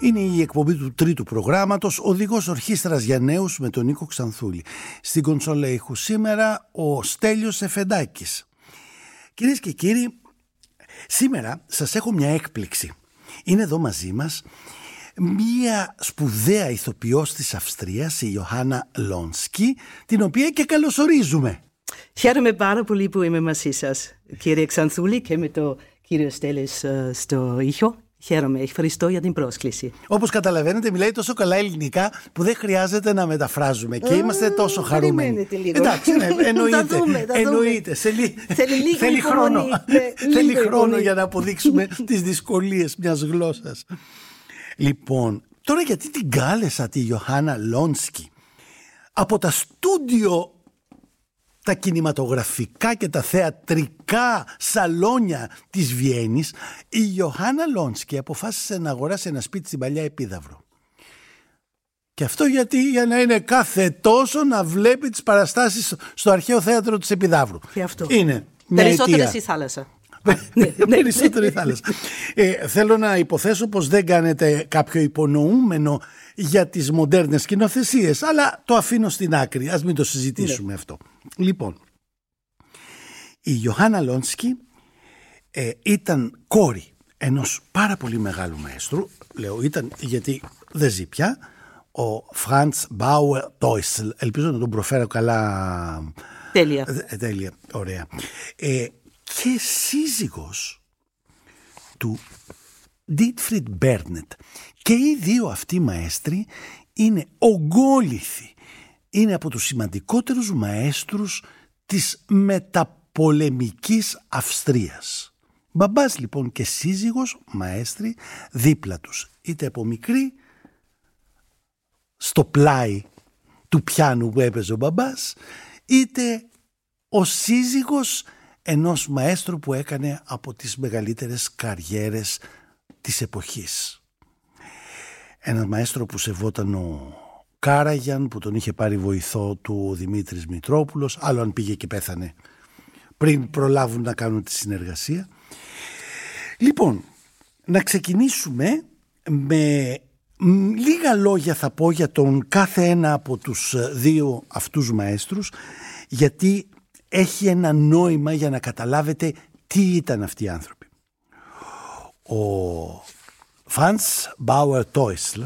Είναι η εκπομπή του τρίτου προγράμματος «Οδηγός Ορχήστρας για Νέους» με τον Νίκο Ξανθούλη. Στην κονσόλα ήχου σήμερα ο Στέλιος Εφεντάκης. Κυρίες και κύριοι, σήμερα σας έχω μια έκπληξη. Είναι εδώ μαζί μας μια σπουδαία ηθοποιός της Αυστρίας, η Ιωάννα Λόνσκι, την οποία και καλωσορίζουμε. Χαίρομαι πάρα πολύ που είμαι μαζί σας, κύριε Ξανθούλη, και με το κύριο Στέλιος στο ήχο. Χαίρομαι, ευχαριστώ για την πρόσκληση. Όπως καταλαβαίνετε, μιλάει τόσο καλά ελληνικά που δεν χρειάζεται να μεταφράζουμε και είμαστε τόσο χαρούμενοι. Εντάξει, ναι, εννοείται. Θέλει χρόνο για να αποδείξουμε τις δυσκολίες μιας γλώσσας. Λοιπόν, τώρα γιατί την κάλεσα τη Ιωάννα Λόνσκι? Από τα στούντιο, τα κινηματογραφικά και τα θεατρικά σαλόνια της Βιέννης, η Ιωάννα Λόνσκι αποφάσισε να αγοράσει ένα σπίτι στην Παλιά Επίδαυρο. Και αυτό για να είναι κάθε τόσο να βλέπει τις παραστάσεις στο αρχαίο θέατρο της Επιδαύρου. Και αυτό. Είναι περισσότερο στη θάλασσα. Περισσότερο η θάλασσα. Θέλω να υποθέσω πως δεν κάνετε κάποιο υπονοούμενο για τις μοντέρνες σκηνοθεσίες, αλλά το αφήνω στην άκρη, ας μην το συζητήσουμε αυτό. Λοιπόν, η Ιωάννα Λόνσκι ήταν κόρη ενός πάρα πολύ μεγάλου μαέστρου. Λέω ήταν γιατί δεν ζει πια, ο Φραντς Μπάουερ Τόισλ. Ελπίζω να τον προφέρω καλά. Τέλεια, ωραία. Και σύζυγος του Ντίτφριντ Μπέρνετ. Και οι δύο αυτοί μαέστροι είναι ογκόληθοι. Είναι από τους σημαντικότερους μαέστρους της μεταπολεμικής Αυστρίας. Μπαμπάς λοιπόν και σύζυγος μαέστροι δίπλα τους. Είτε από μικρή στο πλάι του πιάνου που έπαιζε ο μπαμπάς, είτε ο σύζυγος ενός μαέστρου που έκανε από τις μεγαλύτερες καριέρες της εποχής. Ένας μαέστρο που σεβόταν ο Κάραγιαν, που τον είχε πάρει βοηθό του ο Δημήτρης Μητρόπουλος, άλλο αν πήγε και πέθανε πριν προλάβουν να κάνουν τη συνεργασία. Λοιπόν, να ξεκινήσουμε με λίγα λόγια θα πω για τον κάθε ένα από τους δύο αυτούς μαέστρους, γιατί έχει ένα νόημα για να καταλάβετε τι ήταν αυτοί οι άνθρωποι. Ο Φραντς Μπάουερ Τόισλ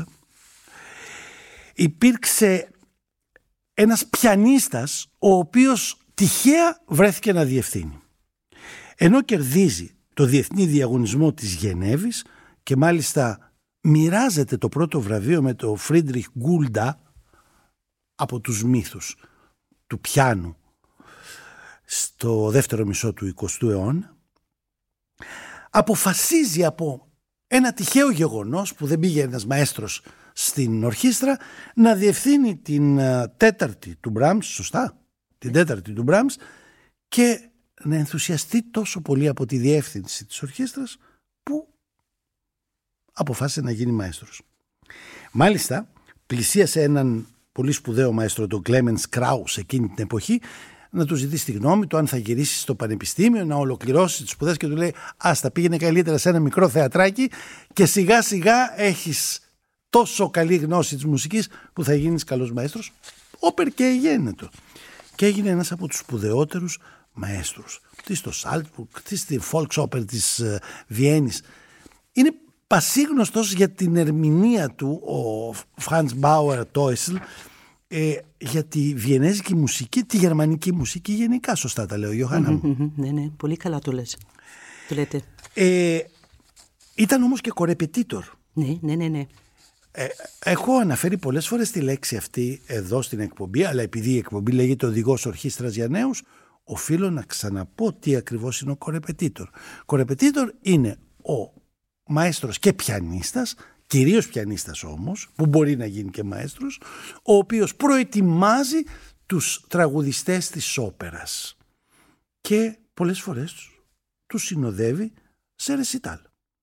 υπήρξε ένας πιανίστας ο οποίος τυχαία βρέθηκε να διευθύνει. Ενώ κερδίζει το διεθνή διαγωνισμό της Γενέβης και μάλιστα μοιράζεται το πρώτο βραβείο με το Φρίντριχ Γκούλντα, από τους μύθους του πιάνου στο δεύτερο μισό του 20ου αιώνα, αποφασίζει από ένα τυχαίο γεγονός που δεν πήγε ένας μαέστρος στην ορχήστρα να διευθύνει την τέταρτη του Μπράμς, σωστά, την τέταρτη του Μπράμς, και να ενθουσιαστεί τόσο πολύ από τη διεύθυνση της ορχήστρας που αποφάσισε να γίνει μαέστρος. Μάλιστα πλησίασε έναν πολύ σπουδαίο μαέστρο, τον Κλέμενς Κράους, εκείνη την εποχή, να του ζητήσει τη γνώμη του αν θα γυρίσει στο πανεπιστήμιο, να ολοκληρώσει τις σπουδές, και του λέει άστα, πήγαινε καλύτερα σε ένα μικρό θεατράκι και σιγά σιγά έχεις τόσο καλή γνώση της μουσικής που θα γίνεις καλός μαέστρος. Όπερ και γένετο. Και έγινε ένας από τους σπουδαιότερους μαέστρους. Τι στο Σάλτσμπουργκ, τι στη Volksoper της Βιέννης. Είναι πασίγνωστος για την ερμηνεία του ο Φραντς Μπάουερ Τόισλ για τη βιενέζικη μουσική, τη γερμανική μουσική γενικά. Σωστά τα λέω, Ιωάννα μου? Ναι, πολύ καλά το λες. Το λέτε. Ήταν όμως και κορεπετήτορ. Ναι. Έχω αναφέρει πολλές φορές τη λέξη αυτή εδώ στην εκπομπή, αλλά επειδή η εκπομπή λέγεται «Οδηγός Ορχήστρας για Νέους», οφείλω να ξαναπώ τι ακριβώς είναι ο κορεπετήτορ. Κορεπετήτορ είναι ο μαέστρος και πιανίστας, κυρίως πιανίστας όμως, που μπορεί να γίνει και μαέστρος, ο οποίος προετοιμάζει τους τραγουδιστές της όπερας και πολλές φορές τους συνοδεύει σε ρεσιτάλ.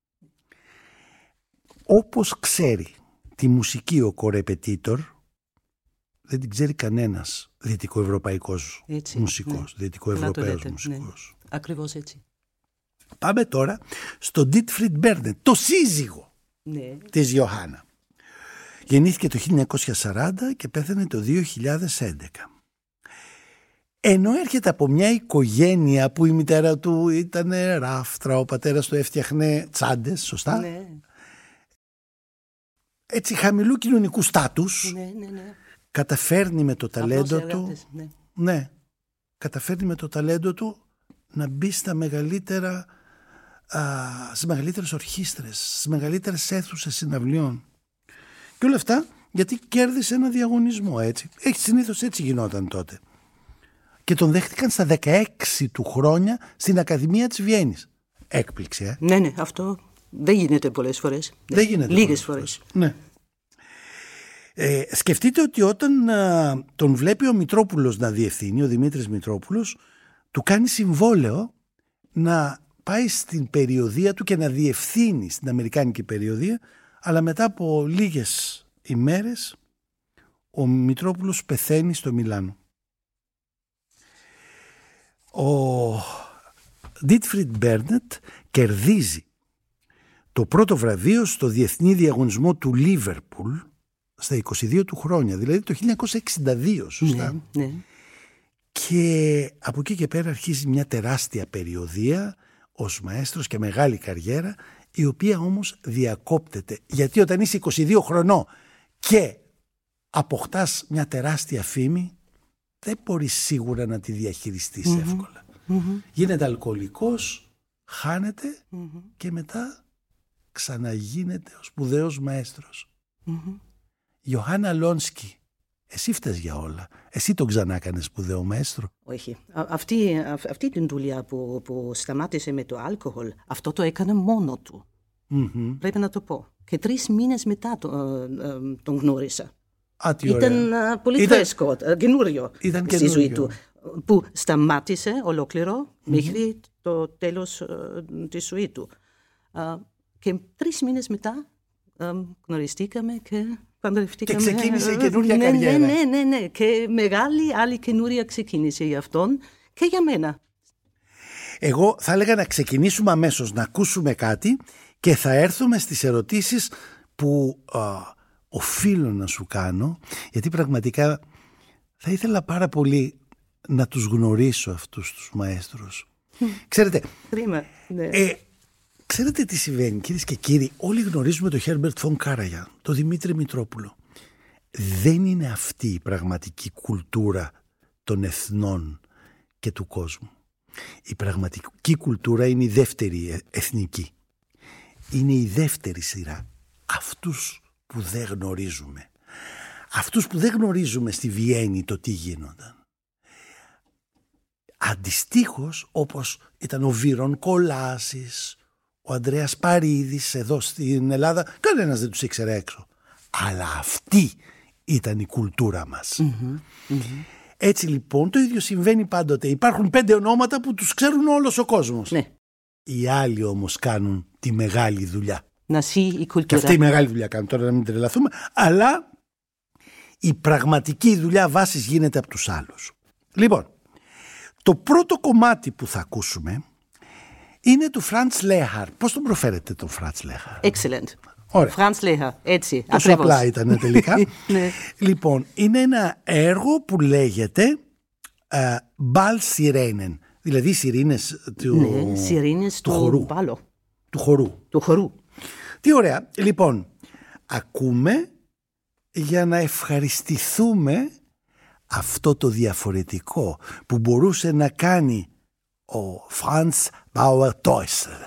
Όπως ξέρει τη μουσική ο κορεπετήτορ, δεν την ξέρει κανένας δυτικοευρωπαϊκός μουσικός, δυτικοευρωπαίος μουσικός. Ναι. Ακριβώς έτσι. Πάμε τώρα στον Ντίτφριντ Μπέρνετ, το σύζυγο Ναι. της Ιωάννα. Γεννήθηκε το 1940 και πέθανε το 2011. Ενώ έρχεται από μια οικογένεια που η μητέρα του ήταν ράφτρα, ο πατέρας του έφτιαχνε τσάντες, σωστά. Ναι. Έτσι χαμηλού κοινωνικού στάτους. Ναι. Καταφέρνει με το ταλέντο Απλώς του. εργάτες, ναι. Ναι, καταφέρνει με το ταλέντο του να μπει στα μεγαλύτερα, στις μεγαλύτερες ορχήστρες, στις μεγαλύτερες αίθουσες συναυλιών. Και όλα αυτά γιατί κέρδισε ένα διαγωνισμό, έτσι. Συνήθως έτσι γινόταν τότε. Και τον δέχτηκαν στα 16 του χρόνια στην Ακαδημία της Βιέννης. Έκπληξη, Ναι, αυτό δεν γίνεται πολλές φορές. Δεν γίνεται λίγες φορές. Ναι. Σκεφτείτε ότι όταν τον βλέπει ο Μητρόπουλος να διευθύνει, ο Δημήτρης Μητρόπουλος, του κάνει συμβόλαιο να πάει στην περιοδεία του και να διευθύνει στην Αμερικάνικη περιοδεία, αλλά μετά από λίγες ημέρες ο Μητρόπουλος πεθαίνει στο Μιλάνο. Ο Ντίτφριντ Μπέρνετ κερδίζει το πρώτο βραβείο στο διεθνή διαγωνισμό του Λίβερπουλ στα 22 του χρόνια, δηλαδή το 1962, σωστά. Ναι. Και από εκεί και πέρα αρχίζει μια τεράστια περιοδεία ως μαέστρος και μεγάλη καριέρα, η οποία όμως διακόπτεται. Γιατί όταν είσαι 22 χρονών και αποκτάς μια τεράστια φήμη, δεν μπορείς σίγουρα να τη διαχειριστείς εύκολα. Γίνεται αλκοολικός, χάνεται και μετά ξαναγίνεται ο σπουδαίος μαέστρος. Ιωάννα Λόνσκι, εσύ φταίς για όλα. Εσύ τον ξανά κάνες σπουδαίο μαέστρο. Όχι. Αυτή την δουλειά που σταμάτησε με το αλκοόλ, αυτό το έκανε μόνο του. Πρέπει να το πω. Και 3 μήνες μετά τον γνώρισα. Ήταν πολύ φρέσκο, καινούριο στη ζωή του. Που σταμάτησε ολόκληρο μέχρι το τέλος της ζωής του. Και 3 μήνες μετά γνωριστήκαμε και παντρευτήκαμε. Και ξεκίνησε η καινούρια καριέρα. Ναι. Και μεγάλη άλλη καινούρια ξεκίνησε για αυτόν και για μένα. Εγώ θα έλεγα να ξεκινήσουμε αμέσως, να ακούσουμε κάτι και θα έρθουμε στις ερωτήσεις που οφείλω να σου κάνω, γιατί πραγματικά θα ήθελα πάρα πολύ να τους γνωρίσω αυτούς τους μαέστρους. Ξέρετε, Κρίμα, ναι. Ξέρετε τι συμβαίνει, κυρίες και κύριοι? Όλοι γνωρίζουμε τον Χέρμπερτ φον Κάραγιαν, τον Δημήτρη Μητρόπουλο. Δεν είναι αυτή η πραγματική κουλτούρα των εθνών και του κόσμου. Η πραγματική κουλτούρα είναι η δεύτερη εθνική. Είναι η δεύτερη σειρά. Αυτούς που δεν γνωρίζουμε. Αυτούς που δεν γνωρίζουμε στη Βιέννη το τι γίνονταν. Αντιστοίχως, όπως ήταν ο Βύρον Κολάσης, ο Ανδρέας Παρίδης εδώ στην Ελλάδα, κανένας δεν τους ήξερε έξω. Αλλά αυτή ήταν η κουλτούρα μας. Έτσι λοιπόν το ίδιο συμβαίνει πάντοτε. Υπάρχουν 5 ονόματα που τους ξέρουν όλος ο κόσμος. Ναι. Οι άλλοι όμως κάνουν τη μεγάλη δουλειά. Να ζει η κουλτούρα. Και αυτή η μεγάλη δουλειά κάνουν, τώρα να μην τρελαθούμε, αλλά η πραγματική δουλειά βάσης γίνεται από τους άλλους. Λοιπόν, το πρώτο κομμάτι που θα ακούσουμε είναι του Franz Lehár. Πώς τον προφέρετε τον Franz Lehár? Excellent. Ωραία. Franz Lehár, έτσι. Τόσο απλά ήταν τελικά. Ναι. Λοιπόν, είναι ένα έργο που λέγεται Ball Sirenen, δηλαδή οι σιρήνες του, σιρήνες του χορού. μπάλο. Του χορού. Τι ωραία. Λοιπόν, ακούμε για να ευχαριστηθούμε αυτό το διαφορετικό που μπορούσε να κάνει ο Franz Bauer-Teusel.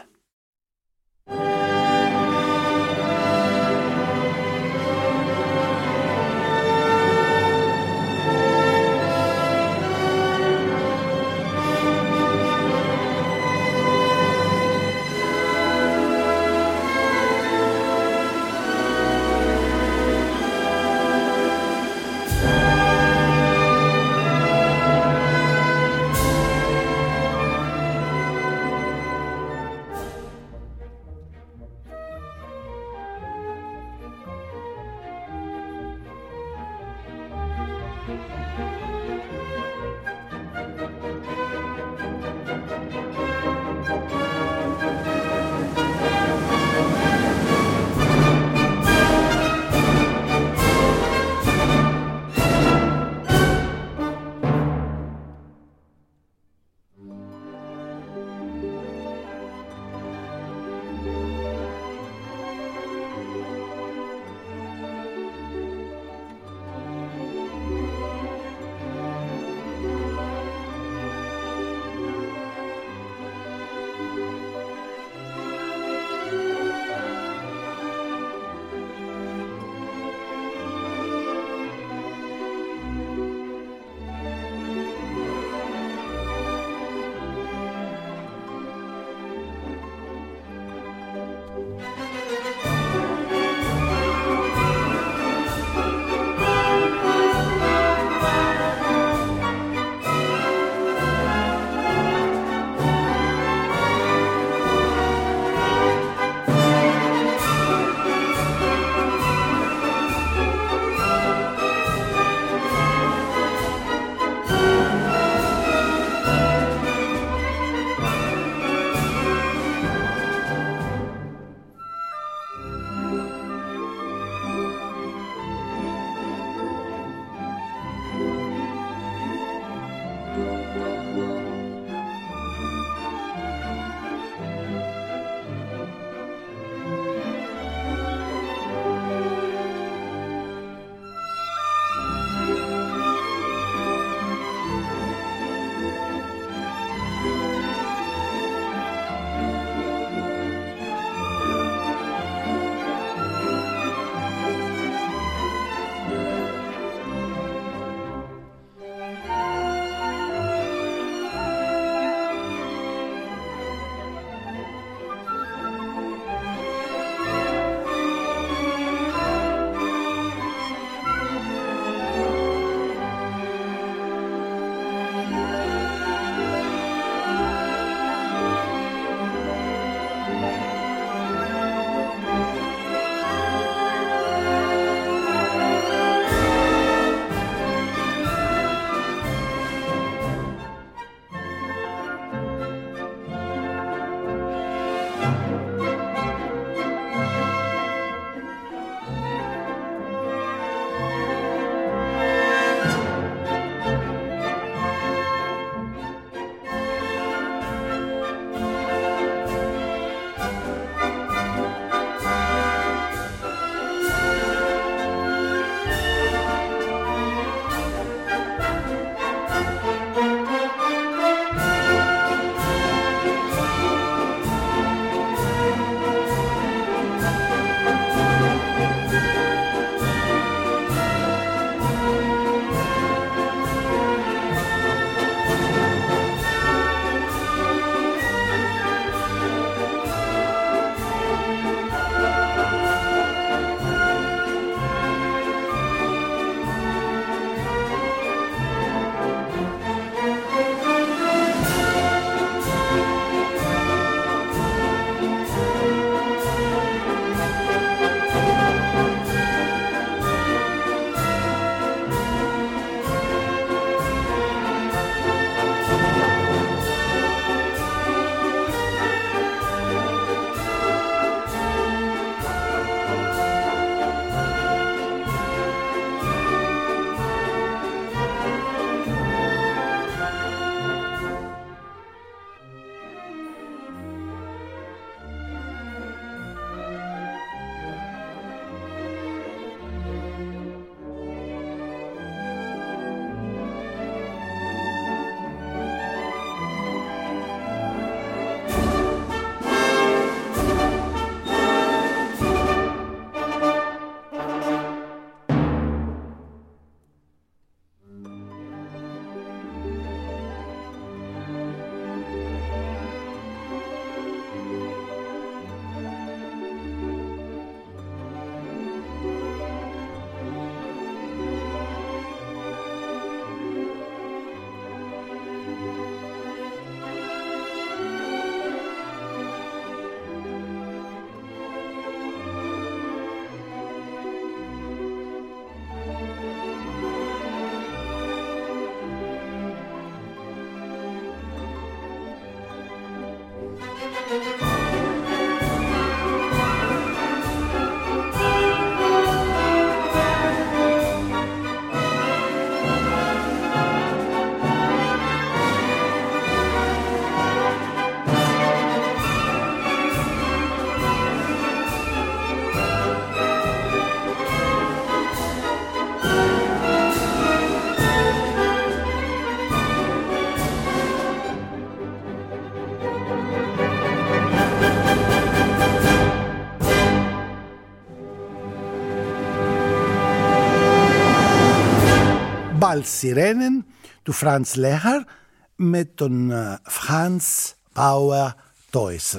Sirenen του Franz Lehár με τον Franz Bauer Teusl.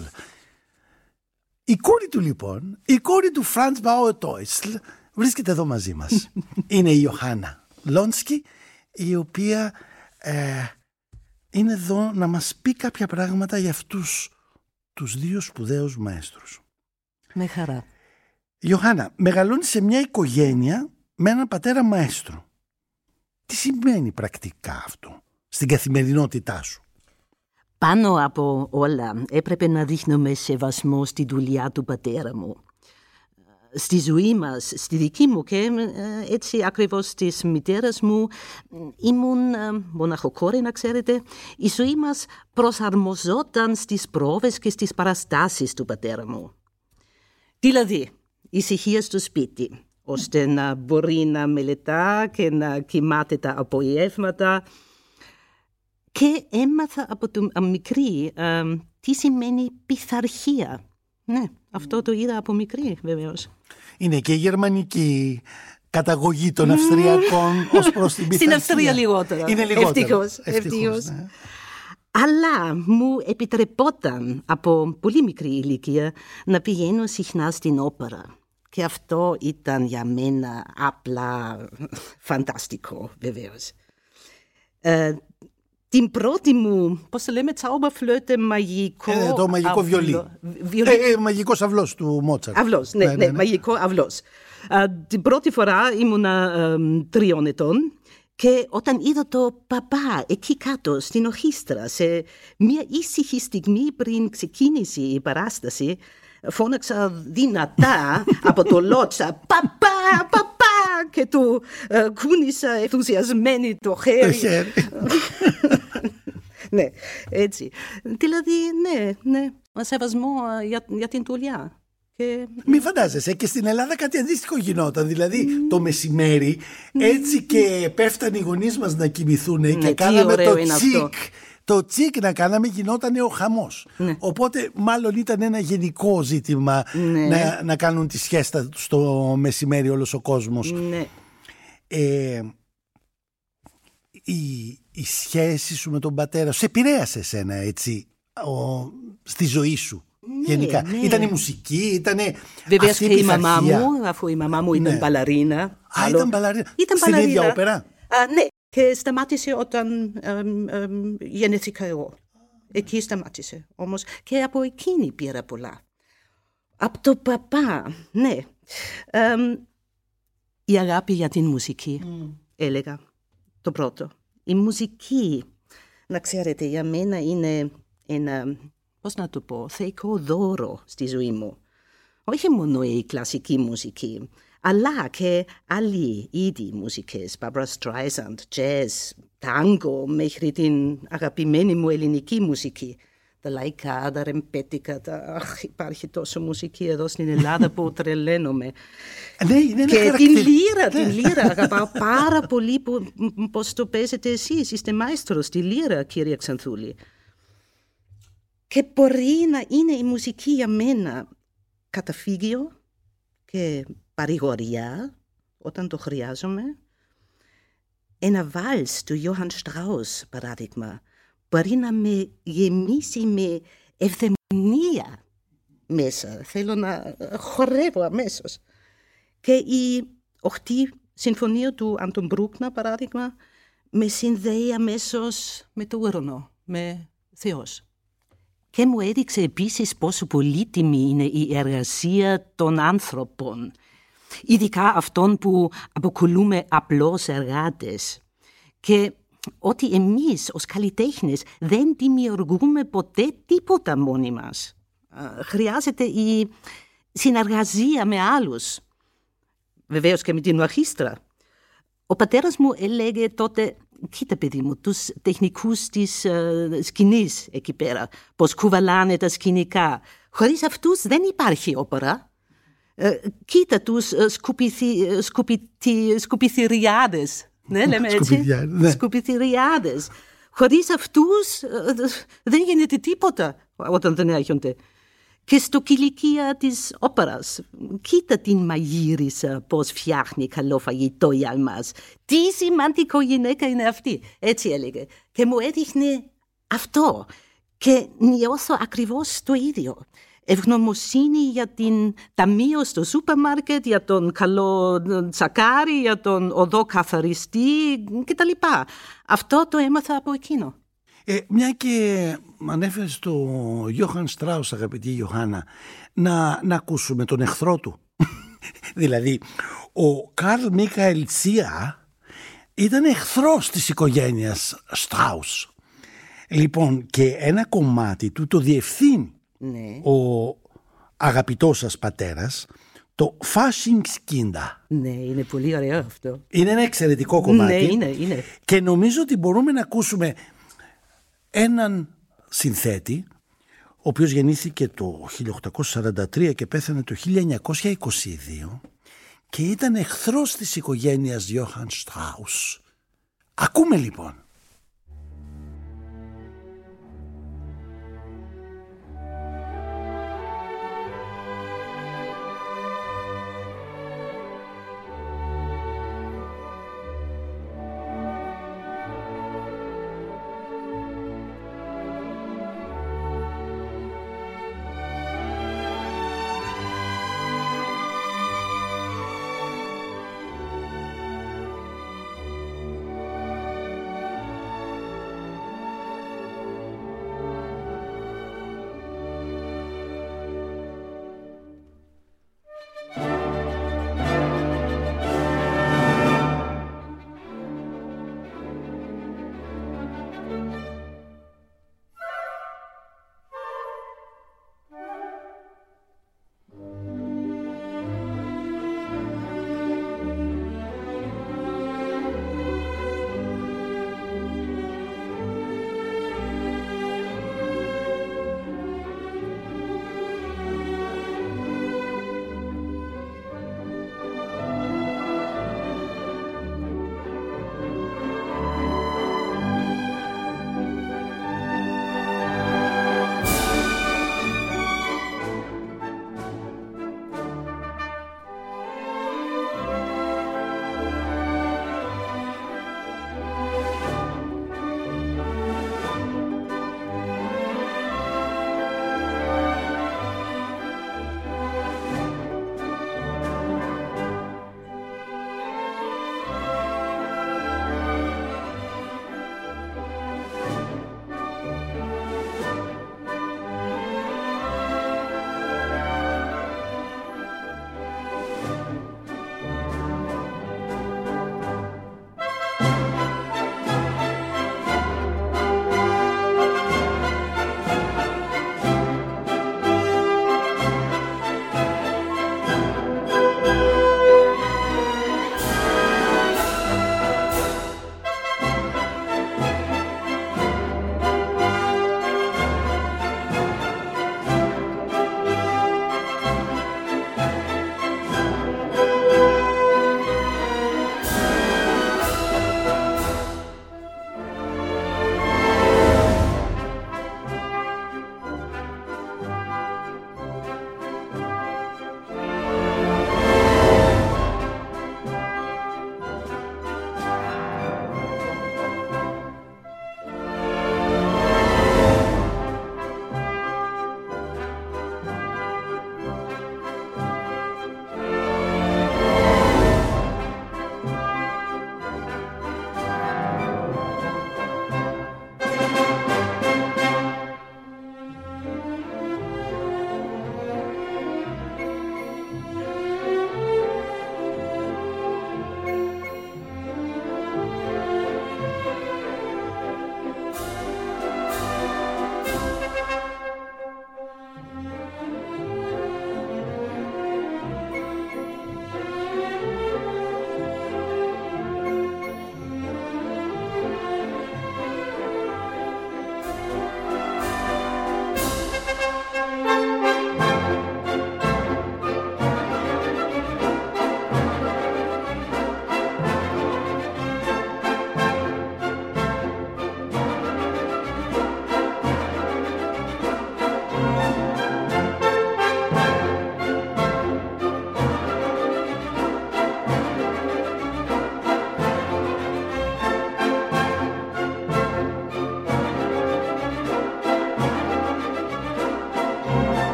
Η κόρη του λοιπόν, η κόρη του Franz Bauer Teusl βρίσκεται εδώ μαζί μας. Είναι η Ιωάννα Λόνσκι, η οποία είναι εδώ να μας πει κάποια πράγματα για αυτούς τους δύο σπουδαίους μαέστρους. Με χαρά. Ιωάννα, μεγαλώνεις σε μια οικογένεια με έναν πατέρα μαέστρο. Τι σημαίνει πρακτικά αυτό στην καθημερινότητά σου? Πάνω από όλα έπρεπε να δείχνουμε σεβασμό στη δουλειά του πατέρα μου. Στη ζωή μας, στη δική μου και έτσι ακριβώς της μητέρας μου, ήμουν μοναχοκόρη, να ξέρετε. Η ζωή μας προσαρμοζόταν στις πρόβες και στις παραστάσεις του πατέρα μου. Δηλαδή, ησυχία στο σπίτι, ώστε να μπορεί να μελετά και να κοιμάται τα απογεύματα. Και έμαθα από το μικρή τι σημαίνει πειθαρχία. Ναι, αυτό το είδα από μικρή βεβαίως. Είναι και η γερμανική καταγωγή των Αυστριακών ως προς την πειθαρχία. Στην Αυστρία λιγότερο. Είναι λιγότερο. Ευτυχώς. Ναι. Αλλά μου επιτρεπόταν από πολύ μικρή ηλικία να πηγαίνω συχνά στην όπερα. Και αυτό ήταν για μένα απλά φανταστικό, βεβαίως. Την πρώτη μου, πώς το λέμε, Zauberflöte, μαγικό... το μαγικό βιολί. Μαγικός αυλός του Μότσαρτ. Αυλός, ναι, μαγικό αυλός. Την πρώτη φορά ήμουνα 3 ετών και όταν είδα το παπά εκεί κάτω στην ορχήστρα σε μια ήσυχη στιγμή πριν ξεκίνησε η παράσταση, φώναξα δυνατά από το λότσα «Παπά, παπά!» και του κούνησα ενθουσιασμένη το χέρι. Ναι, έτσι. Δηλαδή, ναι, σεβασμό για την δουλειά. Μην φαντάζεσαι, και στην Ελλάδα κάτι αντίστοιχο γινόταν. Δηλαδή το μεσημέρι έτσι και πέφτανε οι γονείς μας να κοιμηθούν και κάναμε το τσικ. Το τσικ να κάναμε, γινόταν ο χαμός. Ναι. Οπότε μάλλον ήταν ένα γενικό ζήτημα να κάνουν τη σιέστα στο μεσημέρι όλος ο κόσμος. Ναι. Η σχέση σου με τον πατέρα σε επηρέασε εσένα έτσι στη ζωή σου? Γενικά. Ναι. Ήταν η μουσική, ήταν βεβαίως και η μαμά μου, αφού η μαμά μου ήταν μπαλαρίνα. Ήταν μπαλαρίνα. Στην ίδια όπερα? Ναι. Και σταμάτησε όταν γεννήθηκα εγώ. Εκεί σταμάτησε. Όμως και από εκείνη πήρα πολλά. Από το παπά, ναι. Η αγάπη για την μουσική, έλεγα, το πρώτο. Η μουσική, να ξέρετε, για μένα είναι ένα, πώς να το πω, θεϊκό δώρο στη ζωή μου. Όχι μόνο η κλασική μουσική, αλλά και άλλοι είδη μουσικές, Barbra Streisand, jazz, tango, μέχρι την αγαπημένη μου ελληνική μουσική. Τα λαϊκά, τα ρεμπέτικα, υπάρχει τόσο μουσική εδώ στην Ελλάδα που τρελαίνομαι. Και την λύρα, αγαπάω πάρα πολύ πώς το παίζετε εσείς, είστε μαέστρος στη λύρα, κύριε Ξανθούλη. Και μπορεί να είναι η μουσική για μένα καταφύγιο και παρηγοριά όταν το χρειάζομαι. Ένα βάλς του Johann Strauss, παράδειγμα, μπορεί να με γεμίσει με ευδαιμονία μέσα. Θέλω να χορεύω αμέσως. Και η 8η συμφωνία του Αντων Μπρούκνα, παράδειγμα, με συνδέει αμέσως με το ουρανό, με Θεός. Και μου έδειξε επίσης πόσο πολύτιμη είναι η εργασία των άνθρωπων, ειδικά αυτών που αποκαλούμε απλώς εργάτες. Και ότι εμείς ως καλλιτέχνες δεν δημιουργούμε ποτέ τίποτα μόνοι μας. Χρειάζεται η συνεργασία με άλλους. Βεβαίως και με την ορχήστρα. Ο πατέρας μου έλεγε τότε, κοίτα παιδί μου, τους τεχνικούς της σκηνής εκεί πέρα, πώς κουβαλάνε τα σκηνικά. Χωρίς αυτούς δεν υπάρχει όπερα. Κοίτα τους σκουπιθυριάδες. Ναι, λέμε έτσι. Σκουπιθυριάδες. Χωρίς αυτούς δεν γίνεται τίποτα όταν δεν έρχονται. Και στο κηλικία της όπερας, κοίτα την μαγείρισα πώς φτιάχνει καλό φαγητό για μας. Τι σημαντικό γυναίκα είναι αυτή, έτσι έλεγε. Και μου έδειχνε αυτό και νιώθω ακριβώς το ίδιο. Ευγνωμοσύνη για την ταμείο στο σούπερ μάρκετ, για τον καλό τσακάρι, για τον οδό καθαριστή κτλ. Αυτό το έμαθα από εκείνο. Μια και ανέφερε στο Γιώχαν Στράους, αγαπητή Ιωάννα, να ακούσουμε τον εχθρό του. Δηλαδή, ο Καρλ Μίκαελ Τσία ήταν εχθρός της οικογένειας Στράους. Λοιπόν, και ένα κομμάτι του το διευθύνει ο αγαπητός σας πατέρας, το Faschingskinder. Ναι, είναι πολύ ωραίο αυτό. Είναι ένα εξαιρετικό κομμάτι. Ναι, είναι. Και νομίζω ότι μπορούμε να ακούσουμε έναν συνθέτη, ο οποίος γεννήθηκε το 1843 και πέθανε το 1922 και ήταν εχθρός της οικογένειας Johann Strauss. Ακούμε λοιπόν.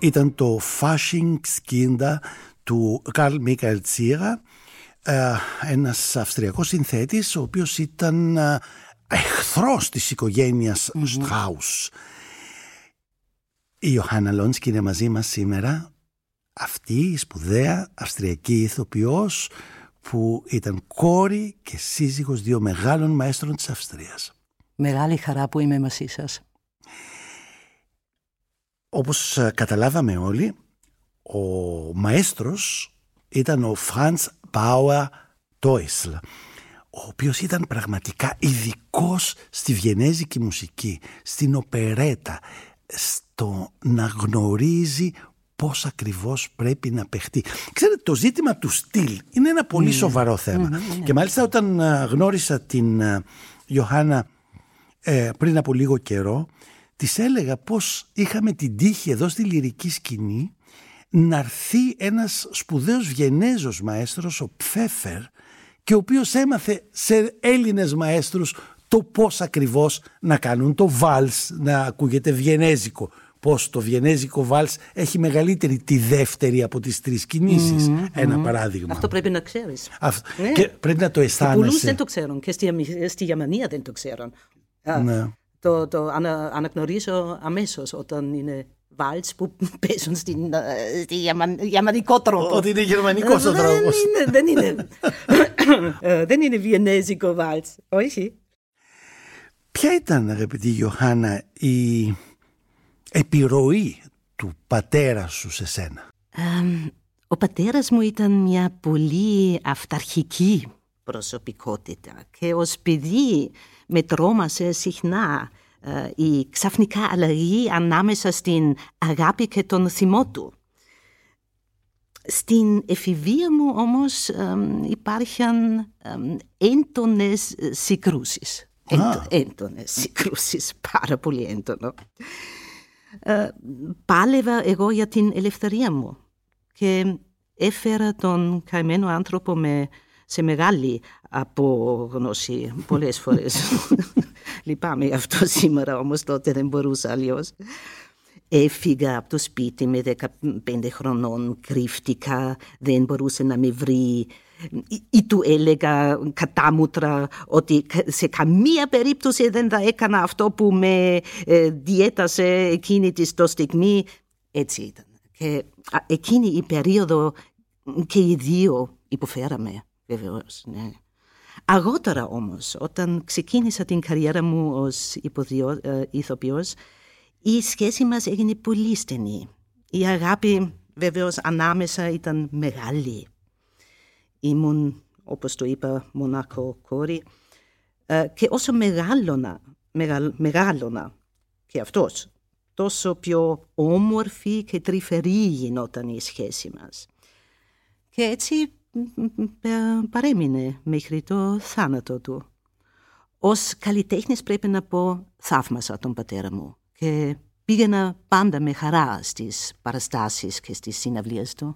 ήταν το Faschingskinder του Καρλ Μίκαελ Τσίρα, ένας Αυστριακός συνθέτης, ο οποίος ήταν εχθρός της οικογένειας Στράους. Η Ιωάννα Λόνσκι είναι μαζί μας σήμερα, αυτή η σπουδαία Αυστριακή ηθοποιός που ήταν κόρη και σύζυγος δύο μεγάλων μαέστρων της Αυστρίας. Μεγάλη χαρά που είμαι μαζί σας. Όπως καταλάβαμε όλοι, ο μαέστρος ήταν ο Φραντς Μπάουερ Τόισλ, ο οποίος ήταν πραγματικά ειδικός στη βιενέζικη μουσική, στην οπερέτα, στο να γνωρίζει πώς ακριβώς πρέπει να παιχτεί. Ξέρετε, το ζήτημα του στυλ είναι ένα πολύ σοβαρό θέμα. Και μάλιστα όταν γνώρισα την Ιωάννα πριν από λίγο καιρό, της έλεγα πως είχαμε την τύχη εδώ στη λυρική σκηνή να έρθει ένας σπουδαίος Βιενέζος μαέστρος, ο Πφέφερ, και ο οποίος έμαθε σε Έλληνες μαέστρους το πώς ακριβώς να κάνουν το βάλς να ακούγεται βιενέζικο. Πώς το βιενέζικο βάλς έχει μεγαλύτερη τη δεύτερη από τις τρεις κινήσεις. Ένα παράδειγμα. Αυτό πρέπει να ξέρεις. Ναι. Και πρέπει να το αισθάνεσαι. Πολλούς δεν το ξέρουν και στη Γερμανία δεν το ξέρουν. Ναι. Το αναγνωρίζω αμέσως όταν είναι βάλς που παίζουν στη γερμανικό τρόπο. Ότι είναι γερμανικός ο τρόπος. Δεν είναι βιενέζικο βάλς. Όχι. Ποια ήταν, αγαπητή Ιωάννα, η επιρροή του πατέρα σου σε σένα? Ο πατέρας μου ήταν μια πολύ αυταρχική προσωπικότητα και ως παιδί με τρόμασε συχνά η ξαφνικά αλλαγή ανάμεσα στην αγάπη και τον θυμό του. Στην εφηβεία μου όμως υπάρχουν έντονες συγκρούσεις. Έντονες συγκρούσεις, πάρα πολύ έντονο. Πάλευα εγώ για την ελευθερία μου και έφερα τον καημένο άνθρωπο σε μεγάλη απόγνωση πολλές φορές. Λυπάμαι αυτό σήμερα, όμως τότε δεν μπορούσα αλλιώς. Έφυγα από το σπίτι με 15 χρονών, κρύφτηκα, δεν μπορούσε να με βρει. Ή του έλεγα κατάμουτρα ότι σε καμία περίπτωση δεν θα έκανα αυτό που με διέτασε εκείνη τη στιγμή. Έτσι ήταν. Και εκείνη η περίοδο και οι δύο υποφέραμε, βεβαίως, ναι. Αργότερα όμως, όταν ξεκίνησα την καριέρα μου ως ηθοποιός, η σχέση μας έγινε πολύ στενή. Η αγάπη βεβαίως ανάμεσα ήταν μεγάλη. Ήμουν, όπως το είπα, μονάχο κόρη και όσο μεγάλωνα και αυτός, τόσο πιο όμορφη και τρυφερή γινόταν η σχέση μας. Και έτσι παρέμεινε μέχρι το θάνατο του. Ως καλλιτέχνης πρέπει να πω θαύμασα τον πατέρα μου και πήγαινα πάντα με χαρά στις παραστάσεις και στις συναυλίες του.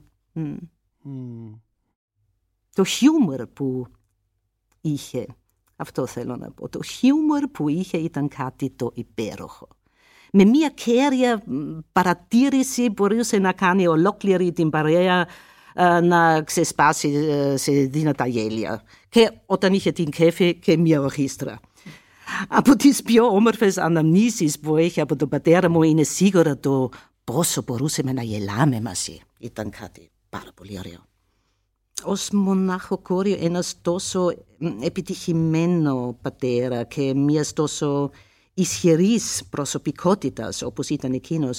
Το χιούμορ που είχε, αυτό θέλω να πω, το χιούμορ που είχε ήταν κάτι το υπέροχο. Με μια κέρια παρατήρηση μπορούσε να κάνει ολόκληρη την παρέα να ξεσπάσει σε δυνατά γέλια. Και όταν είχε την κέφη και μια ορχήστρα. Από τις πιο όμορφες αναμνήσεις που έχει από τον πατέρα μου είναι σίγουρα το πόσο μπορούσαμε να γελάμε μαζί. Ήταν κάτι πάρα πολύ ωραίο. Ως μονάχο κόρη ένας τόσο επιτυχημένο πατέρα και μιας τόσο ισχυρής προσωπικότητας όπως ήταν εκείνος,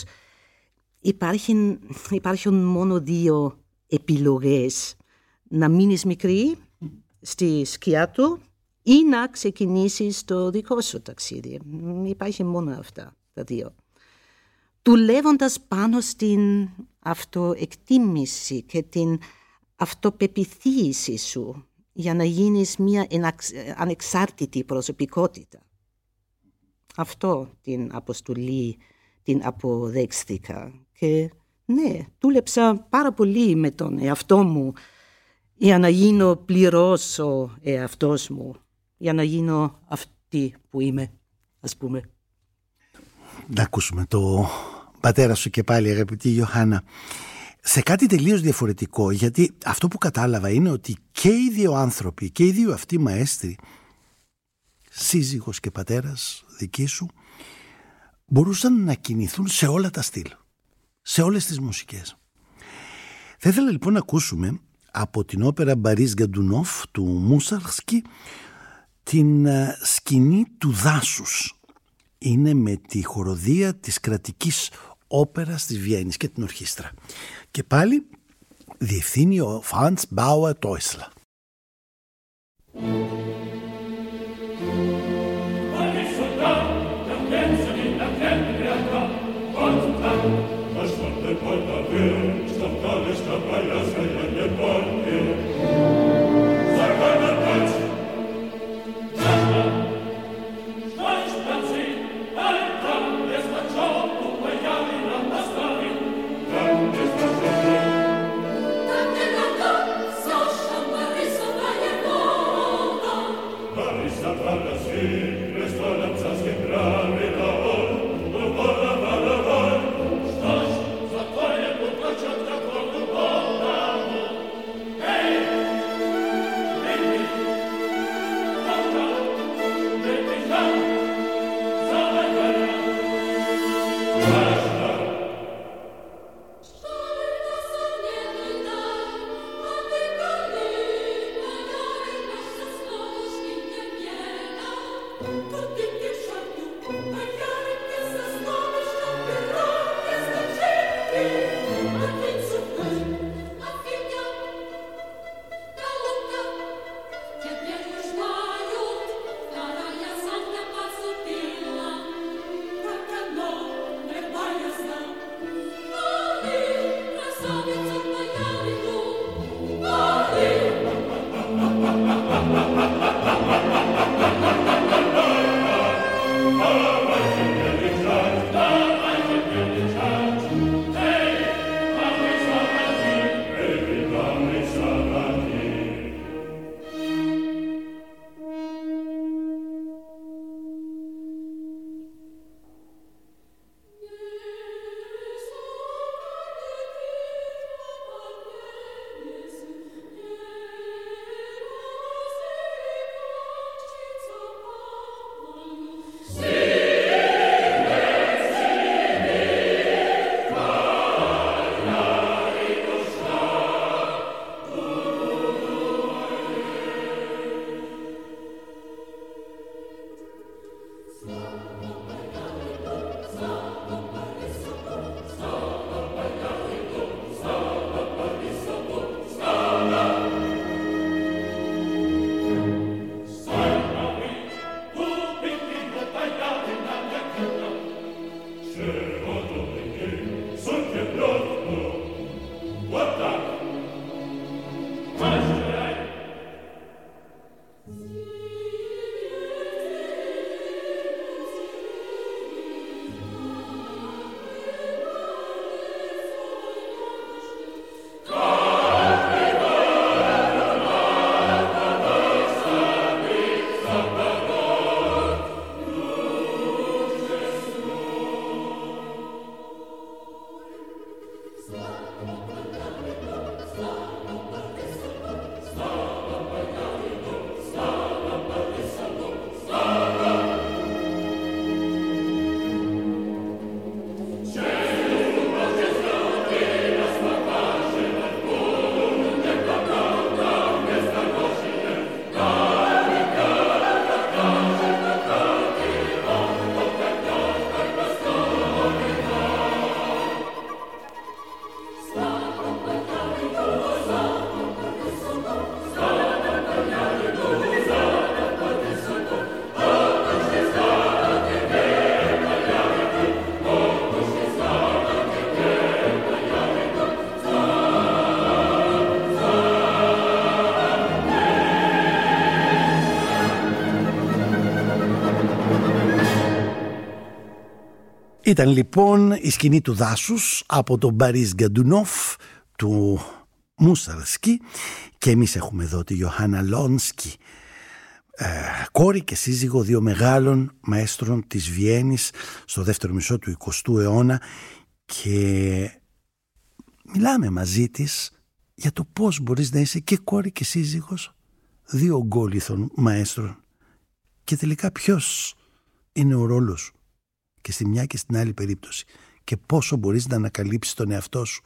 υπάρχουν μόνο δύο επιλογές. Να μείνεις μικρή στη σκιά του ή να ξεκινήσεις το δικό σου ταξίδι. Υπάρχει μόνο αυτά τα δύο. Δουλεύοντας πάνω στην αυτοεκτίμηση και την αυτοπεποίθηση σου για να γίνεις μια ανεξάρτητη προσωπικότητα. Αυτό την αποστολή την αποδέχθηκα και ναι, δούλεψα πάρα πολύ με τον εαυτό μου για να γίνω πληρώς ο εαυτός μου, για να γίνω αυτή που είμαι, ας πούμε. Να ακούσουμε το πατέρα σου και πάλι, αγαπητή Ιωάννα, σε κάτι τελείως διαφορετικό, γιατί αυτό που κατάλαβα είναι ότι και οι δύο άνθρωποι και οι δύο αυτοί μαέστροι, σύζυγος και πατέρας δική σου, μπορούσαν να κινηθούν σε όλα τα στυλ, σε όλες τις μουσικές. Θα ήθελα λοιπόν να ακούσουμε από την όπερα Μπαρίς Γκαντουνόφ του Μούσαρσκι την σκηνή του δάσους. Είναι με τη χοροδία της κρατικής όπερας της Βιέννης και την ορχήστρα. Και πάλι διευθύνει ο Φραντς Μπάουερ Τόισλα. Ήταν λοιπόν η σκηνή του δάσους από τον Μπαρίς Γκαντουνόφ του Μούσαρσκι και εμείς έχουμε εδώ τη Ιωάννα Λόνσκι, κόρη και σύζυγο δύο μεγάλων μαέστρων της Βιέννης στο δεύτερο μισό του 20ου αιώνα και μιλάμε μαζί της για το πώς μπορείς να είσαι και κόρη και σύζυγος 2 ογκόληθων μαέστρων και τελικά ποιος είναι ο ρόλος σου και στη μια και στην άλλη περίπτωση και πόσο μπορείς να ανακαλύψεις τον εαυτό σου.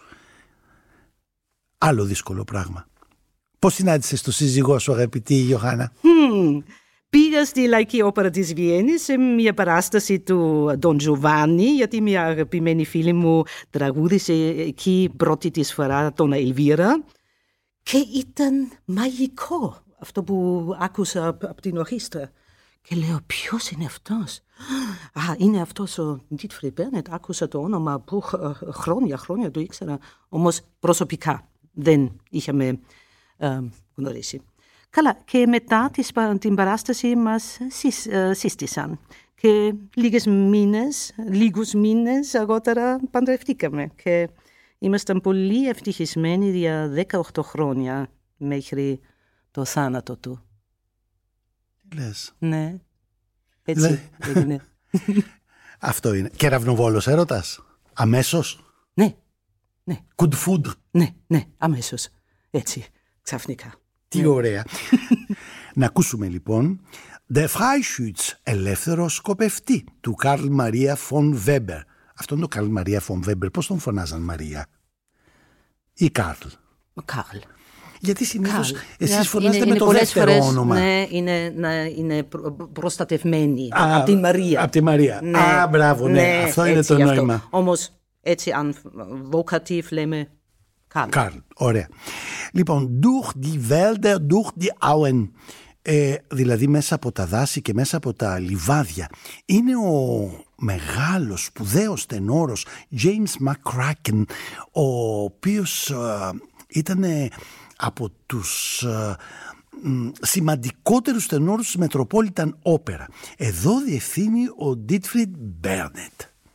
Άλλο δύσκολο πράγμα. Πώς συνάντησες τον σύζυγό σου, αγαπητή Ιωάννα? Πήγα στη Λαϊκή Όπερα της Βιέννης σε μια παράσταση του Don Giovanni, γιατί μια αγαπημένη φίλη μου τραγούδισε εκεί πρώτη της φορά τον Ελβίρα και ήταν μαγικό αυτό που άκουσα από την ορχήστρα. Και λέω, ποιος είναι αυτός? Είναι αυτός ο Ντίτφριντ Μπέρνετ. Άκουσα το όνομα που χρόνια το ήξερα, όμως προσωπικά δεν είχαμε γνωρίσει. Καλά, και μετά την παράσταση μας σύστησαν. Και λίγους μήνες αργότερα παντρευτήκαμε. Και ήμασταν πολύ ευτυχισμένοι για 18 χρόνια μέχρι το θάνατο του. Τι λες? Ναι, έτσι έγινε. Αυτό είναι. Κεραυνοβόλος έρωτας? Αμέσως? Ναι. Good food? Ναι, αμέσως. Έτσι, ξαφνικά. Τι ωραία. Να ακούσουμε λοιπόν Der Freischütz, ελεύθερο σκοπευτή, του Καρλ Μαρία φον Βέμπερ. Αυτόν τον Καρλ Μαρία φον Βέμπερ πώς τον φωνάζαν, Μαρία ή Καρλ? Καρλ. Γιατί συνήθως εσείς φωνάζετε με το δεύτερο όνομα. Ναι, είναι προστατευμένη από τη Μαρία. Από τη Μαρία. Ναι, μπράβο, ναι. Αυτό είναι το νόημα. Όμως έτσι αν vocativ λέμε Καρλ, ωραία. Λοιπόν, durch die Wälder, durch die Auen, δηλαδή μέσα από τα δάση και μέσα από τα λιβάδια. Είναι ο μεγάλος, σπουδαίος τενόρος James McCracken, ο οποίος ήταν από τους σημαντικότερους τενόρους της Metropolitan Opera. Εδώ διευθύνει ο Ντίτφριντ Μπέρνετ.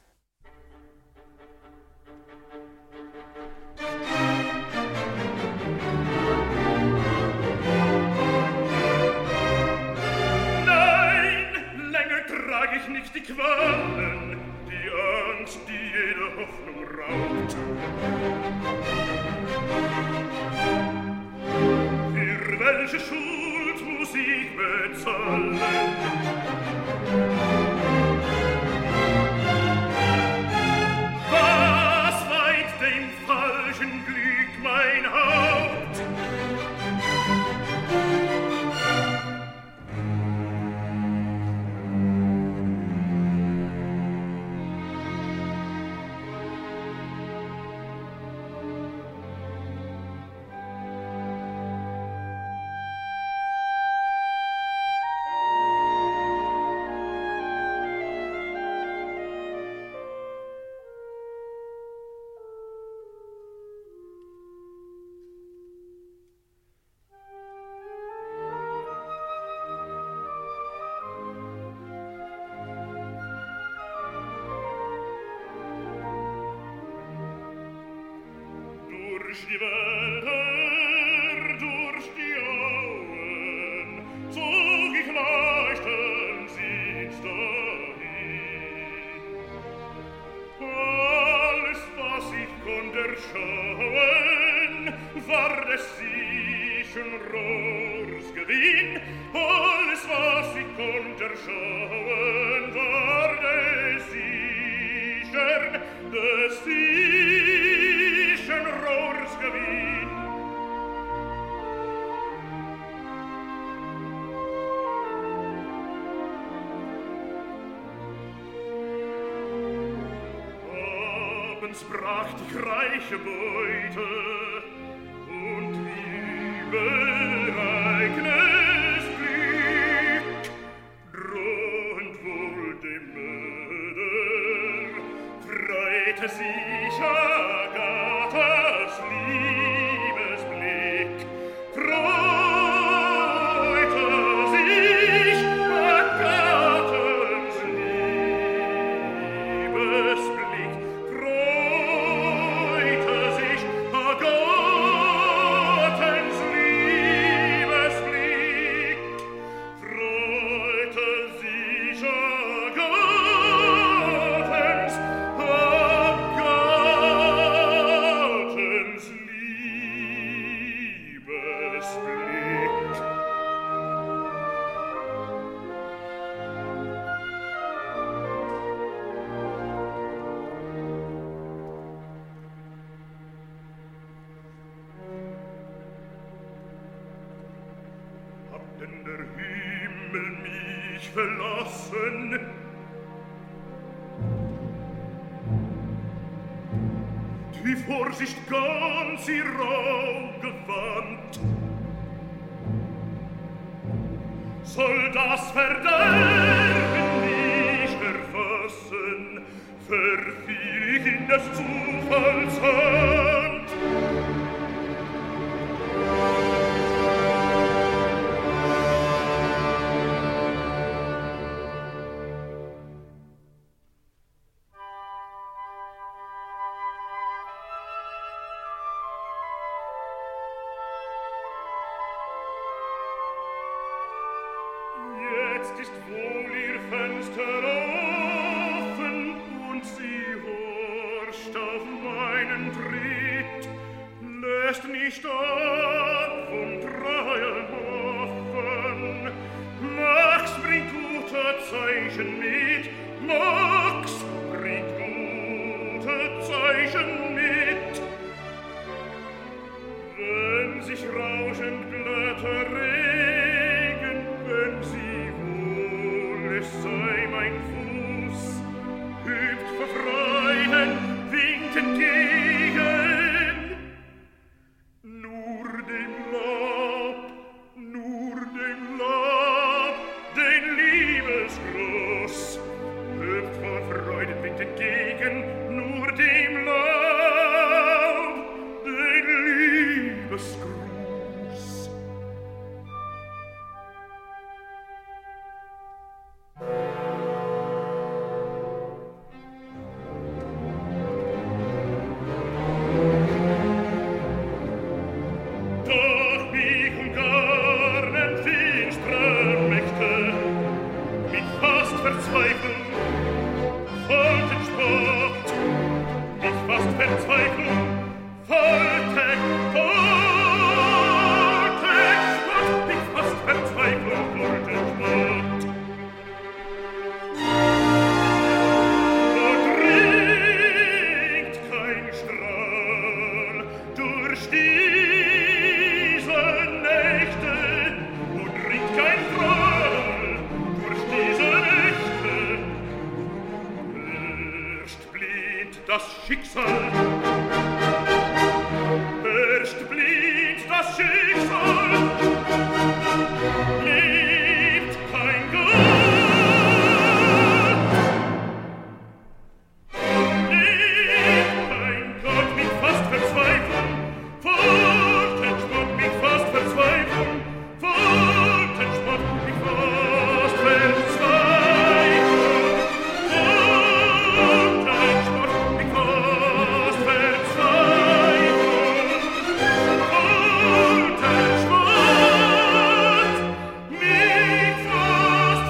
Die Qualen, die Angst, die jede Hoffnung raubt. Für welche Schuld muss ich bezahlen? Was weiht dem falschen Glück mein Haupt? Durch die Wälder, durch die Auen, zog ich leuchtend Sitz dahin. Alles, was ich konnte erschauen, war des sichern Rohrs Gewinn. Alles, was ich konnte erschauen, war des sichern Rohrs Gewinn. Abends bracht ich reiche Beute und übereignes Glück, drohend wohl dem Mörder, freute sich Agathas Liebesblick, freute sich Agathas Liebesblick, freute sich Agathas Liebesblick, freute sich Agathas denn der Himmel mich verlassen. Die Vorsicht ganz ihr Auge gewandt. Soll das Verderben mich erfassen, verfiel ich in des Zufalls Hand. Jetzt ist wohl ihr Fenster offen und sie horcht auf meinen Tritt, lässt nicht ab vom Treuen hoffen. Max bringt gute Zeichen mit, Max bringt gute Zeichen mit. Wenn sich rauschend Blätter regen, wenn sie wohl, es sei mein Fuß, hüpft verfreien, winkt entgegen. Nur dem Laub, den Liebesgruß, hüpft verfreien, winkt entgegen. Nur dem Laub, den Liebesgruß. Doch mich umgarnen finstere Mächte, mit fast Verzweiflung, folgten Spott, mit fast Verzweiflung, folgten Spott, mit fast Verzweiflung, folgten Spott. Und ringt kein Strahl durch diese Nächte, und ringt kein Strahl durch diese Nächte. Erst blind das Schicksal, erst blind das Schicksal, liebt kein Gott. Liebt kein Gott mit fast Verzweiflung, folgten Spott mit fast Verzweiflung, folgten Spott mit fast Verzweiflung, folgten Spott mit fast Verzweiflung, folgten Spott mit fast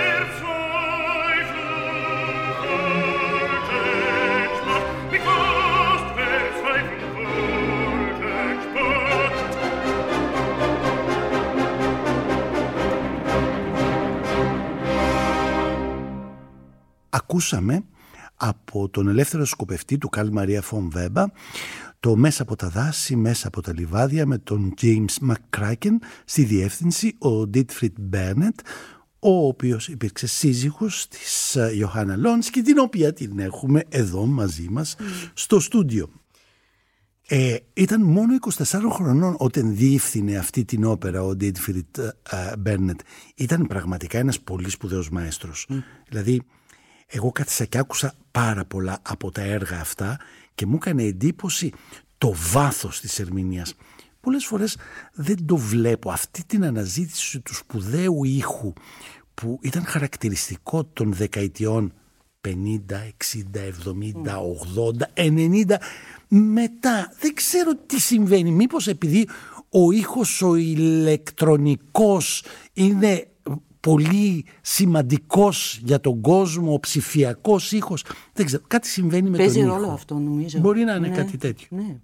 Ακούσαμε από τον ελεύθερο σκοπευτή του Καρλ Μαρία φον Βέμπα το «Μέσα από τα δάση, μέσα από τα λιβάδια» με τον James McCracken, στη διεύθυνση ο Dietfried Bernert, ο οποίος υπήρξε σύζυγος της Johanna Lonsky, την οποία την έχουμε εδώ μαζί μας στο στούντιο. Ήταν μόνο 24 χρονών όταν διεύθυνε αυτή την όπερα ο Dietfried Bernert. Ήταν πραγματικά ένας πολύ σπουδαίος μαέστρος. Δηλαδή, εγώ κάθισα και άκουσα πάρα πολλά από τα έργα αυτά και μου έκανε εντύπωση το βάθος της ερμηνείας. Πολλές φορές δεν το βλέπω, αυτή την αναζήτηση του σπουδαίου ήχου που ήταν χαρακτηριστικό των δεκαετιών 50, 60, 70, 80, 90. Μετά δεν ξέρω τι συμβαίνει. Μήπως επειδή ο ήχος ο ηλεκτρονικός είναι πολύ σημαντικός για τον κόσμο, ο ψηφιακός ήχος, δεν ξέρω, κάτι συμβαίνει με τον ήχο. Παίζει ρόλο αυτό, νομίζω. Μπορεί να είναι κάτι τέτοιο. Ναι.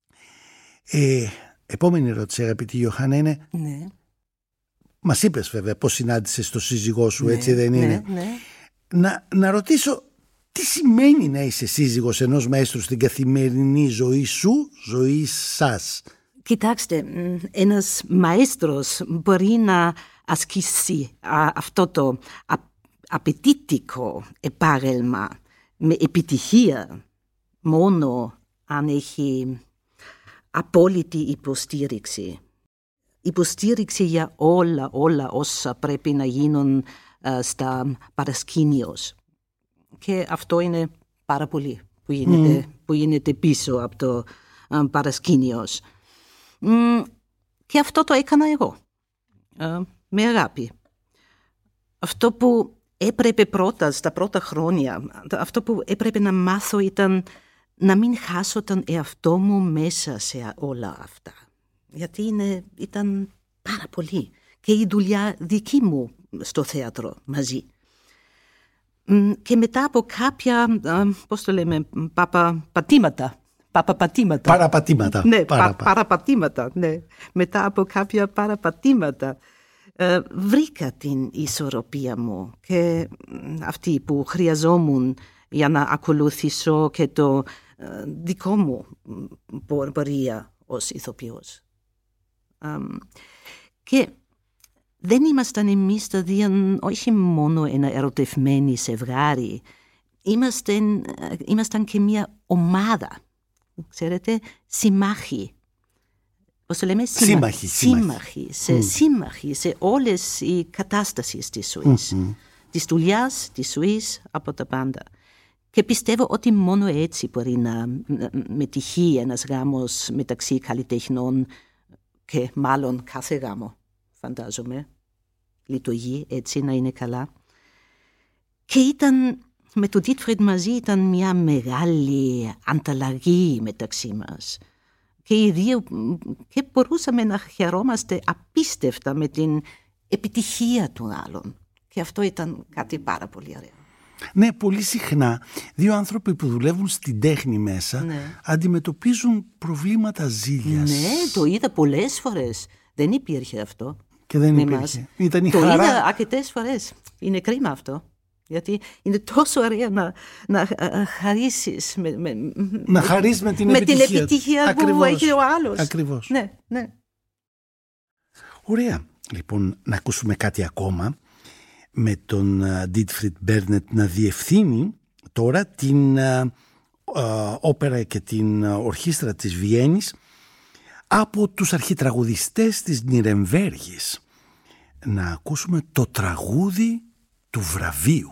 Επόμενη ερώτηση, αγαπητή Ιωάννα, είναι... Ναι. Μας είπες βέβαια πώς συνάντησες τον σύζυγό σου, έτσι δεν είναι? Ναι. Να ρωτήσω, τι σημαίνει να είσαι σύζυγος ενός μαέστρου στην καθημερινή ζωή σου, ζωή σας? Κοιτάξτε, ένας μαέστρος μπορεί να ασκήσει αυτό το απαιτητικό επάγγελμα με επιτυχία μόνο αν έχει απόλυτη υποστήριξη. Υποστήριξη για όλα όσα πρέπει να γίνουν στα παρασκήνιος. Και αυτό είναι πάρα πολύ που γίνεται πίσω από το παρασκήνιος. Και αυτό το έκανα εγώ, με αγάπη. Αυτό που έπρεπε πρώτα, στα πρώτα χρόνια, αυτό που έπρεπε να μάθω ήταν να μην χάσω τον εαυτό μου μέσα σε όλα αυτά. Γιατί ήταν πάρα πολύ. Και η δουλειά δική μου στο θέατρο μαζί. Και μετά από κάποια, πώς το λέμε, παραπατήματα. Ναι, παραπατήματα, ναι. Μετά από κάποια παραπατήματα βρήκα την ισορροπία μου και αυτή που χρειαζόμουν για να ακολουθήσω και το δικό μου πορεία ως ηθοποιός. Και δεν ήμασταν εμείς τα δύο όχι μόνο ένα ερωτευμένοι ζευγάρι, ήμασταν και μια ομάδα, ξέρετε, συμμάχοι. Πώς το λέμε? Σύμμαχοι σε όλες οι κατάστασεις της ζωής. Της δουλειάς, της ζωής, από τα πάντα. Και πιστεύω ότι μόνο έτσι μπορεί να μετυχεί ένας γάμος μεταξύ καλλιτεχνών και μάλλον κάθε γάμο, φαντάζομαι. Λειτουργεί έτσι να είναι καλά. Και με τον Dietfried μαζί ήταν μια μεγάλη ανταλλαγή μεταξύ μας. Και οι δύο και μπορούσαμε να χαιρόμαστε απίστευτα με την επιτυχία του άλλων. Και αυτό ήταν κάτι πάρα πολύ ωραίο. Ναι, πολύ συχνά δύο άνθρωποι που δουλεύουν στην τέχνη μέσα αντιμετωπίζουν προβλήματα ζήλιας. Ναι, το είδα πολλές φορές. Δεν υπήρχε αυτό. Και δεν υπήρχε. Ήταν η το χαρά. Είδα αρκετές φορές. Είναι κρίμα αυτό. Γιατί είναι τόσο ωραίο να χαρίσεις με την επιτυχία που έχει ο άλλος. Ακριβώς. Ναι. Ωραία. Λοιπόν, να ακούσουμε κάτι ακόμα με τον Dietfried Bernert να διευθύνει τώρα την όπερα και την ορχήστρα της Βιέννης από τους αρχιτραγουδιστές της Νιρεμβέργης. Να ακούσουμε το τραγούδι του βραβείου.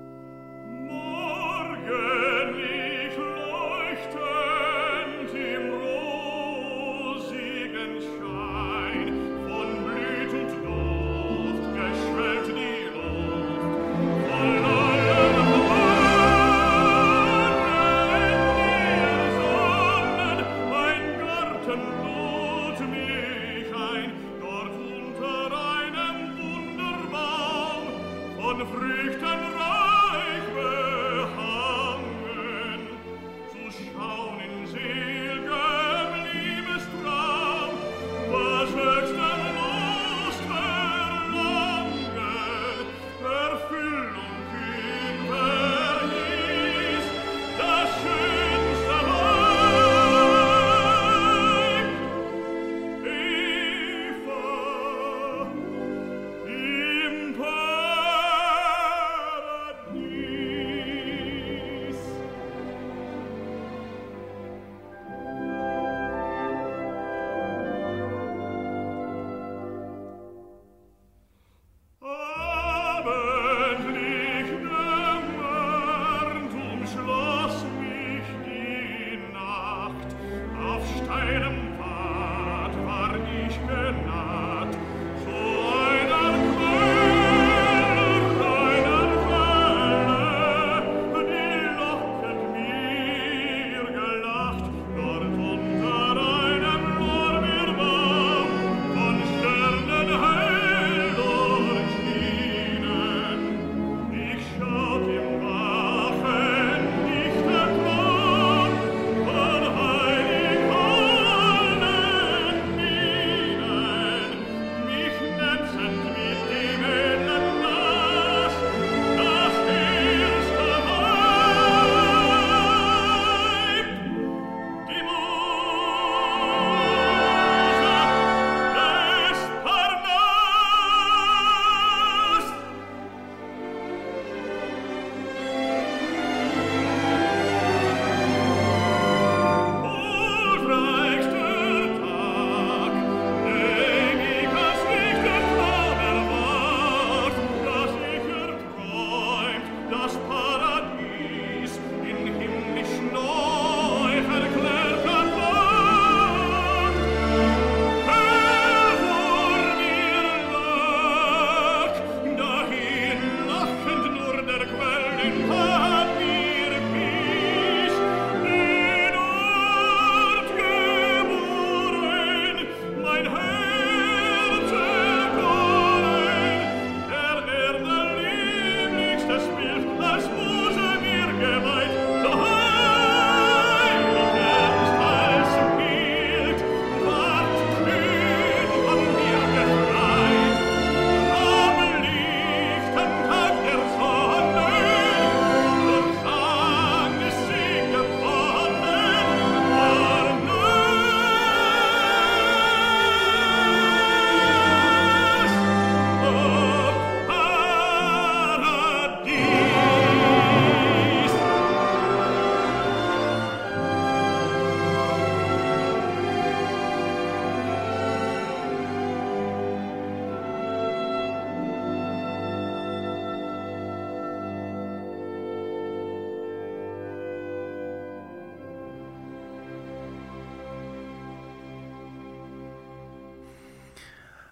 Morgenlicht leuchtend im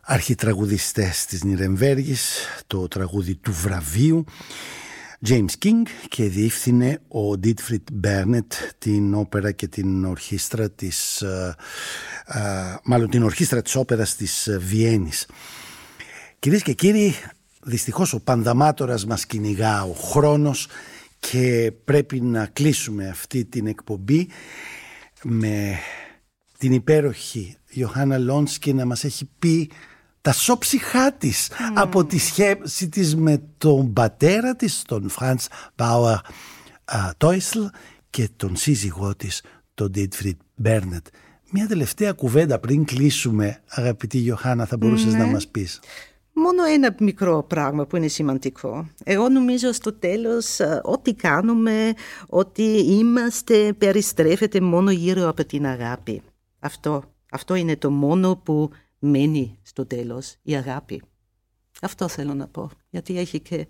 αρχιτραγουδιστές της Νιρεμβέργης, το τραγούδι του βραβείου, James King, και διεύθυνε ο Ντίτφριντ Μπέρνετ την όπερα και την ορχήστρα της, μάλλον την ορχήστρα της όπερας της Βιέννης. Κυρίες και κύριοι, δυστυχώς ο πανδαμάτορας μας κυνηγά ο χρόνος και πρέπει να κλείσουμε αυτή την εκπομπή με την υπέροχη Ιωάννα Λόνσκι να μας έχει πει τα σώψυχά της από τη σχέση της με τον πατέρα της, τον Φραντς Μπάουερ Τόισλ, και τον σύζυγό της, τον Ντίτφριντ Μπέρνετ. Μια τελευταία κουβέντα πριν κλείσουμε, αγαπητή Ιωάννα, θα μπορούσες να μας πεις? Μόνο ένα μικρό πράγμα που είναι σημαντικό. Εγώ νομίζω στο τέλος ό,τι κάνουμε, ό,τι είμαστε, περιστρέφεται μόνο γύρω από την αγάπη. Αυτό είναι το μόνο που μένει στο τέλος, η αγάπη. Αυτό θέλω να πω, γιατί έχει και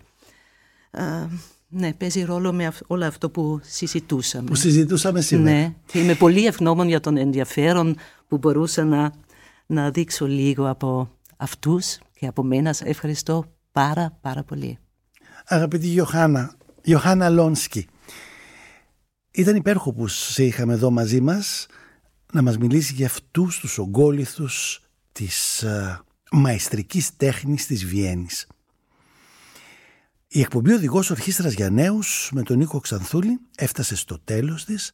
παίζει ρόλο με όλο αυτό που συζητούσαμε. Που συζητούσαμε σήμερα. Ναι, και είμαι πολύ ευγνώμων για τον ενδιαφέρον που μπορούσα να δείξω λίγο από αυτούς, και από μένα ευχαριστώ πάρα πολύ. Αγαπητή Ιωάννα Λόνσκι, ήταν υπέροχο που σε είχαμε εδώ μαζί μας να μας μιλήσει για αυτούς τους ογκόληθους της μαεστρικής τέχνης της Βιέννης. Η εκπομπή «Οδηγός Ορχήστρας για Νέους» με τον Νίκο Ξανθούλη έφτασε στο τέλος της,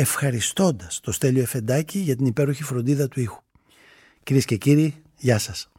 ευχαριστώντας το Στέλιο Εφεντάκη για την υπέροχη φροντίδα του ήχου. Κυρίες και κύριοι, γεια σας.